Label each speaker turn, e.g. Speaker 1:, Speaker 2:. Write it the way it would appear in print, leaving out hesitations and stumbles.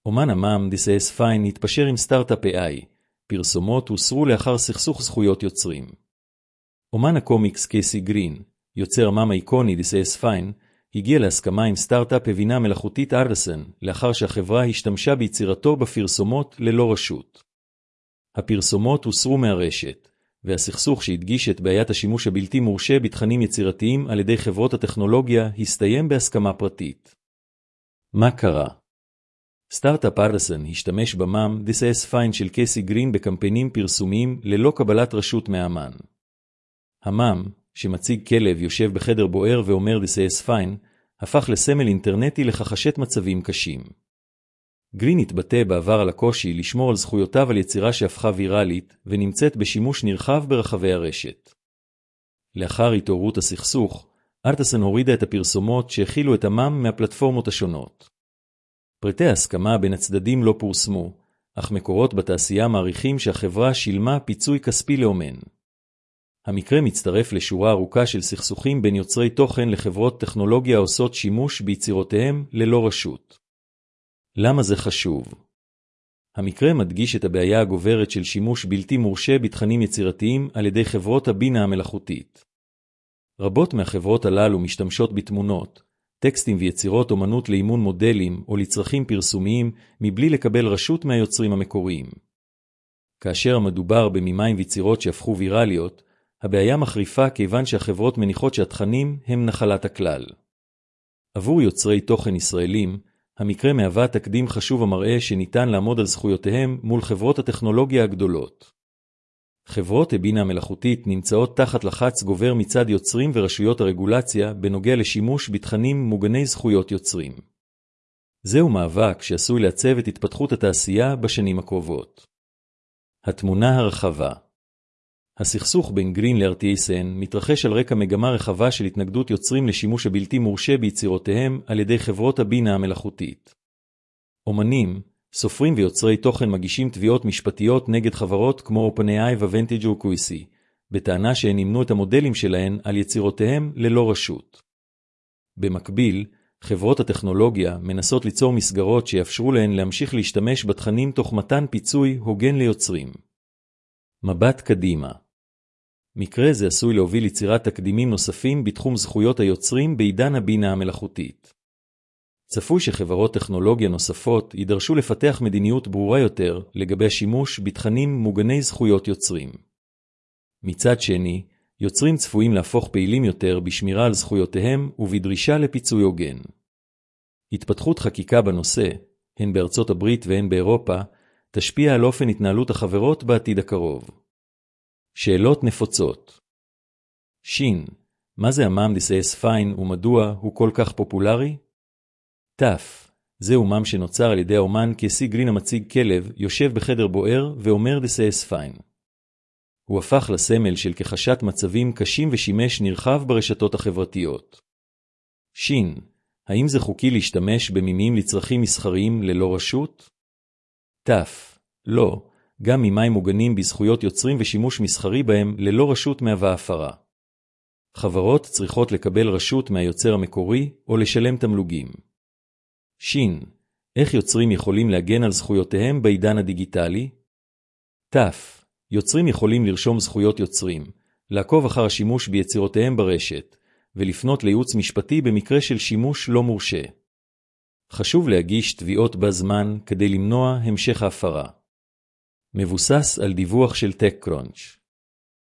Speaker 1: אומן המם דיסאס פיין התפשר עם סטארט-אפ AI. פרסומות הוסרו לאחר סכסוך זכויות יוצרים. אומן הקומיקס קייסי גרין, יוצר המם האיקוני דיסאס פיין, הגיע להסכמה עם סטארט-אפ הבינה מלאכותית ארדסן, לאחר שהחברה השתמשה ביצירתו בפרסומות ללא רשות. הפרסומות הוסרו מהרשת, והסכסוך שהדגיש את בעיית השימוש הבלתי מורשה בתכנים יצירתיים על ידי חברות הטכנולוגיה הסתיים בהסכמה פרטית. מה קרה? סטארט-אפ ארדסן השתמש במם דיסאס פיין של קייסי גרין בקמפיינים פרסומיים ללא קבלת רשות מהאמן. המם, שמציג כלב יושב בחדר בוער ואומר דיסאס פיין, הפך לסמל אינטרנטי לחשת מצבים קשים. גרין התבטא בעבר על הקושי לשמור על זכויותיו על יצירה שהפכה ויראלית ונמצאת בשימוש נרחב ברחבי הרשת. לאחר התעוררות הסכסוך, ארדסן הורידה את הפרסומות שהכילו את המם מהפלטפורמות השונות. פרטי ההסכמה בין הצדדים לא פורסמו, אך מקורות בתעשייה מעריכים שהחברה שילמה פיצוי כספי לאומן. המקרה מצטרף לשורה ארוכה של סכסוכים בין יוצרי תוכן לחברות טכנולוגיה עושות שימוש ביצירותיהם ללא רשות. למה זה חשוב? המקרה מדגיש את הבעיה הגוברת של שימוש בלתי מורשה בתכנים יצירתיים על ידי חברות הבינה המלאכותית. רבות מהחברות הללו משתמשות בתמונות, טקסטים ויצירות אומנות לאימון מודלים או לצרכים פרסומיים מבלי לקבל רשות מהיוצרים המקוריים. כאשר מדובר במימיים ויצירות שהפכו ויראליות, הבעיה מחריפה כיוון שהחברות מניחות שהתכנים הם נחלת הכלל. עבור יוצרי תוכן ישראלים, המקרה מהווה תקדים חשוב המראה שניתן לעמוד על זכויותיהם מול חברות הטכנולוגיה הגדולות. חברות הבינה המלאכותית נמצאות תחת לחץ גובר מצד יוצרים ורשויות הרגולציה בנוגע לשימוש בתכנים מוגני זכויות יוצרים. זהו מאבק שעשוי לעצב את התפתחות התעשייה בשנים הקרובות. התמונה הרחבה. הסכסוך בין גרין לארטיסן מתרחש על רקע מגמה רחבה של התנגדות יוצרים לשימוש הבלתי מורשה ביצירותיהם על ידי חברות הבינה המלאכותית. אומנים, סופרים ויוצרי תוכן מגישים תביעות משפטיות נגד חברות כמו OpenAI ו-Vantage וקוויסי, בטענה שהן נמנו את המודלים שלהן על יצירותיהם ללא רשות. במקביל, חברות הטכנולוגיה מנסות ליצור מסגרות שיאפשרו להן להמשיך להשתמש בתכנים תוך מתן פיצוי הוגן ליוצרים. מבט קדימה. מקרה זה עשוי להוביל ליצירת תקדימים נוספים בתחום זכויות היוצרים בעידן הבינה המלאכותית. צפוי שחברות טכנולוגיה נוספות יידרשו לפתח מדיניות ברורה יותר לגבי השימוש בתכנים מוגני זכויות יוצרים. מצד שני, יוצרים צפויים להפוך פעילים יותר בשמירה על זכויותיהם ובדרישה לפיצוי הוגן. התפתחות חקיקה בנושא, הן בארצות הברית והן באירופה, תשפיע על אופן התנהלות החברות בעתיד הקרוב. שאלות נפוצות. שין, מה זה המם דיסאס פיין ומדוע הוא כל כך פופולרי? תף, זהו מם שנוצר על ידי האומן קייסי גרין המציג כלב יושב בחדר בוער ואומר דיסאס פיין. הוא הפך לסמל של כחשת מצבים קשים ושימש נרחב ברשתות החברתיות. שין, האם זה חוקי להשתמש במימים לצרכים מסחריים ללא רשות? תף, לא, גם מימים מוגנים בזכויות יוצרים ושימוש מסחרי בהם ללא רשות מהווה הפרה. חברות צריכות לקבל רשות מהיוצר המקורי או לשלם תמלוגים. שין, איך יוצרים יכולים להגן על זכויותיהם בעידן הדיגיטלי? תף, יוצרים יכולים לרשום זכויות יוצרים, לעקוב אחר השימוש ביצירותיהם ברשת, ולפנות לייעוץ משפטי במקרה של שימוש לא מורשה. חשוב להגיש תביעות בזמן כדי למנוע המשך ההפרה. מבוסס על דיווח של TechCrunch.